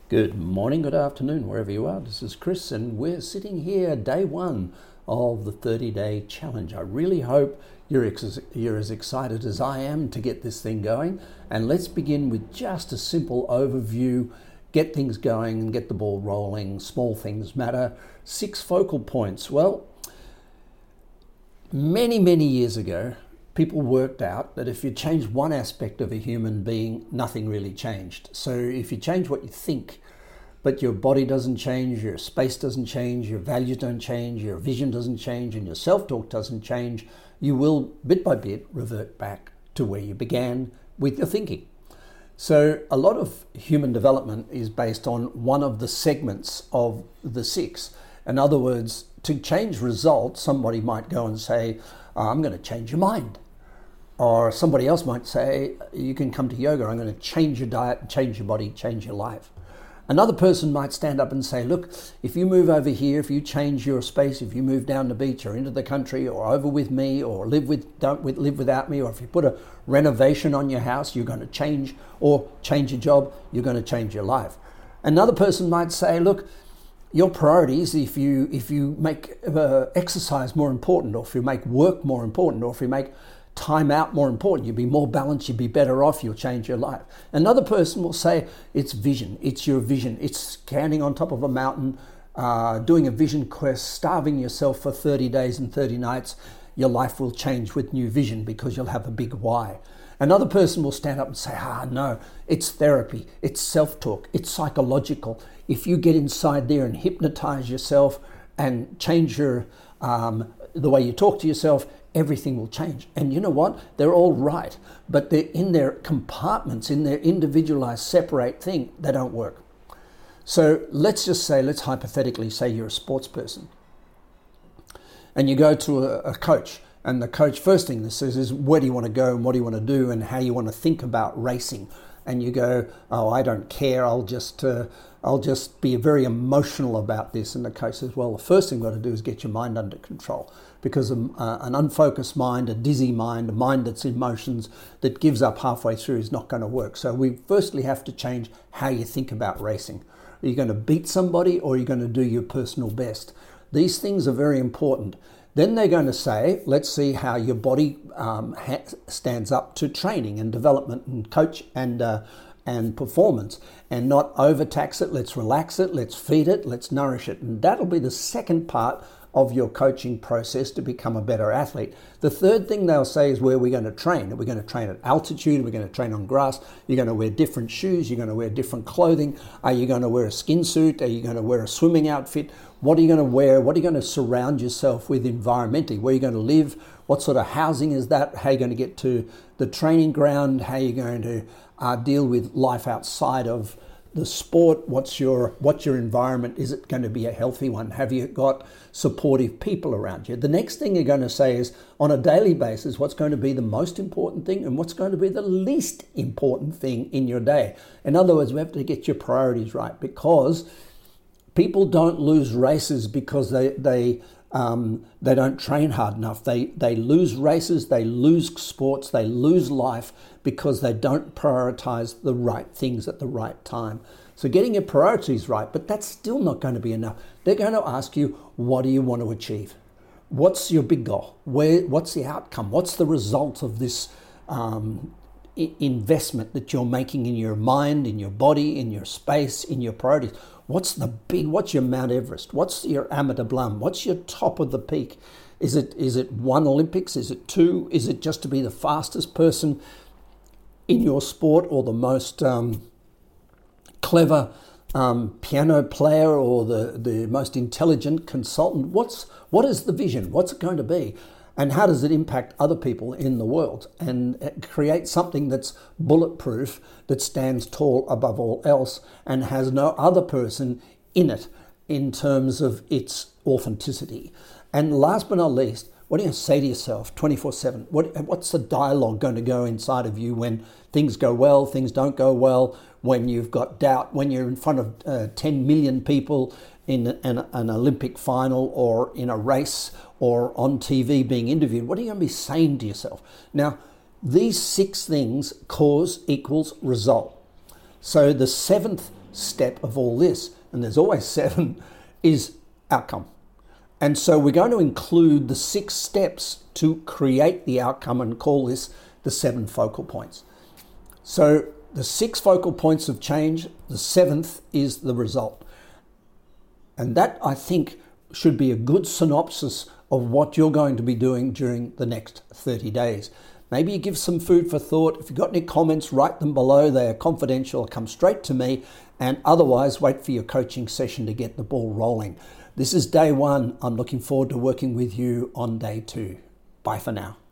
Good morning, good afternoon, wherever you are. This is Chris, and we're sitting here day one of the 30-day challenge. I really hope you're as excited as I am to get this thing going. And let's begin with just a simple overview, get things going and get the ball rolling. Small things matter. 6 focal points. Well, many years ago, people worked out that if you change one aspect of a human being, nothing really changed. So if you change what you think, but your body doesn't change, your space doesn't change, your values don't change, your vision doesn't change, and your self-talk doesn't change, you will, bit by bit, revert back to where you began with your thinking. So a lot of human development is based on one of the segments of the 6. In other words, to change results, somebody might go and say, I'm going to change your mind. Or somebody else might say, you can come to yoga, I'm going to change your diet, change your body, change your life. Another person might stand up and say, look, if you move over here, if you change your space, if you move down the beach or into the country or over with me or live without me, or if you put a renovation on your house, you're going to change, or change your job, you're going to change your life. Another person might say, look, your priorities, if you make exercise more important, or if you make work more important, or if you make time out more important, you'll be more balanced, you'll be better off, you'll change your life. Another person will say it's vision, it's your vision, it's standing on top of a mountain, doing a vision quest, starving yourself for 30 days and 30 nights. Your life will change with new vision because you'll have a big why. Another person will stand up and say, no, it's therapy, it's self-talk, it's psychological. If you get inside there and hypnotize yourself and change your the way you talk to yourself, everything will change. And you know what? They're all right, but they're in their compartments, in their individualized, separate thing. They don't work. So let's hypothetically say you're a sports person and you go to a coach, and the coach, first thing that says is, where do you want to go and what do you want to do and how you want to think about racing? And you go, I don't care, I'll just be very emotional about this. And the coach says, well, the first thing you've got to do is get your mind under control, because an unfocused mind, a dizzy mind, a mind that's emotions, that gives up halfway through, is not going to work. So we firstly have to change how you think about racing. Are you going to beat somebody, or are you going to do your personal best? These things are very important. Then they're going to say, let's see how your body stands up to training and development and coach and performance, and not overtax it. Let's relax it, let's feed it, let's nourish it. And that'll be the second part of your coaching process to become a better athlete. The third thing they'll say is where we're going to train. Are we going to train at altitude? Are we going to train on grass? You're going to wear different shoes. You're going to wear different clothing. Are you going to wear a skin suit? Are you going to wear a swimming outfit? What are you going to wear? What are you going to surround yourself with environmentally? Where are you going to live? What sort of housing is that? How are you going to get to the training ground? How are you going to deal with life outside of the sport? What's your environment? Is it going to be a healthy one? Have you got supportive people around you? The next thing you're going to say is, on a daily basis, what's going to be the most important thing and what's going to be the least important thing in your day? In other words, we have to get your priorities right, because people don't lose races because they don't train hard enough. They lose races, they lose sports, they lose life because they don't prioritize the right things at the right time. So getting your priorities right, but that's still not going to be enough. They're going to ask you, what do you want to achieve? What's your big goal? What's the outcome? What's the result of this investment that you're making in your mind, in your body, in your space, in your priorities? What's your Mount Everest? What's your Amida Blum? What's your top of the peak? Is it 1 Olympics? Is it 2? Is it just to be the fastest person in your sport, or the most clever piano player, or the most intelligent consultant? What is the vision? What's it going to be? And how does it impact other people in the world, and create something that's bulletproof, that stands tall above all else and has no other person in it in terms of its authenticity? And last but not least, what do you say to yourself 24/7? What's the dialogue going to go inside of you when things go well, things don't go well, when you've got doubt, when you're in front of 10 million people in an Olympic final, or in a race, or on TV being interviewed? What are you going to be saying to yourself? Now, these 6 things, cause equals result. So the 7th step of all this, and there's always 7, is outcome. And so we're going to include the 6 steps to create the outcome and call this the 7 focal points. So the 6 focal points of change, the 7th is the result. And that, I think, should be a good synopsis of what you're going to be doing during the next 30 days. Maybe you give some food for thought. If you've got any comments, write them below. They are confidential. Come straight to me. And otherwise, wait for your coaching session to get the ball rolling. This is day 1. I'm looking forward to working with you on day 2. Bye for now.